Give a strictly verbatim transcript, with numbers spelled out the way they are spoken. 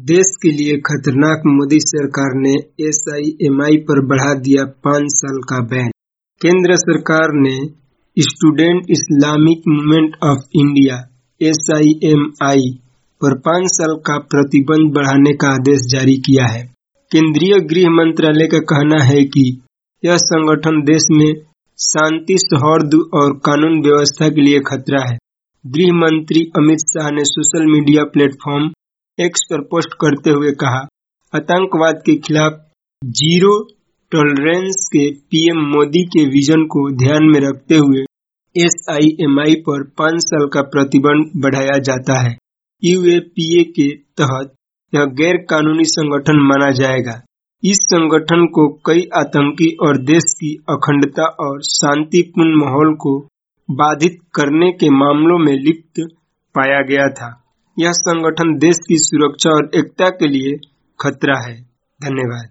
देश के लिए खतरनाक, मोदी सरकार ने एस आई एम आई पर बढ़ा दिया पाँच साल का बैन। केंद्र सरकार ने Student Islamic Movement of India S I M I पर पाँच साल का प्रतिबंध बढ़ाने का आदेश जारी किया है। केंद्रीय गृह मंत्रालय का कहना है कि यह संगठन देश में शांति, सौहार्द और कानून व्यवस्था के लिए खतरा है। गृह मंत्री अमित शाह ने सोशल मीडिया प्लेटफॉर्म एक्स पर पोस्ट करते हुए कहा, आतंकवाद के खिलाफ जीरो टॉलरेंस के पीएम मोदी के विजन को ध्यान में रखते हुए एस आई एम आई पर पाँच साल का प्रतिबंध बढ़ाया जाता है। यू ए पी ए के तहत यह गैर कानूनी संगठन माना जाएगा। इस संगठन को कई आतंकी और देश की अखंडता और शांतिपूर्ण माहौल को बाधित करने के मामलों में लिप्त पाया गया था। यह संगठन देश की सुरक्षा और एकता के लिए खतरा है। धन्यवाद।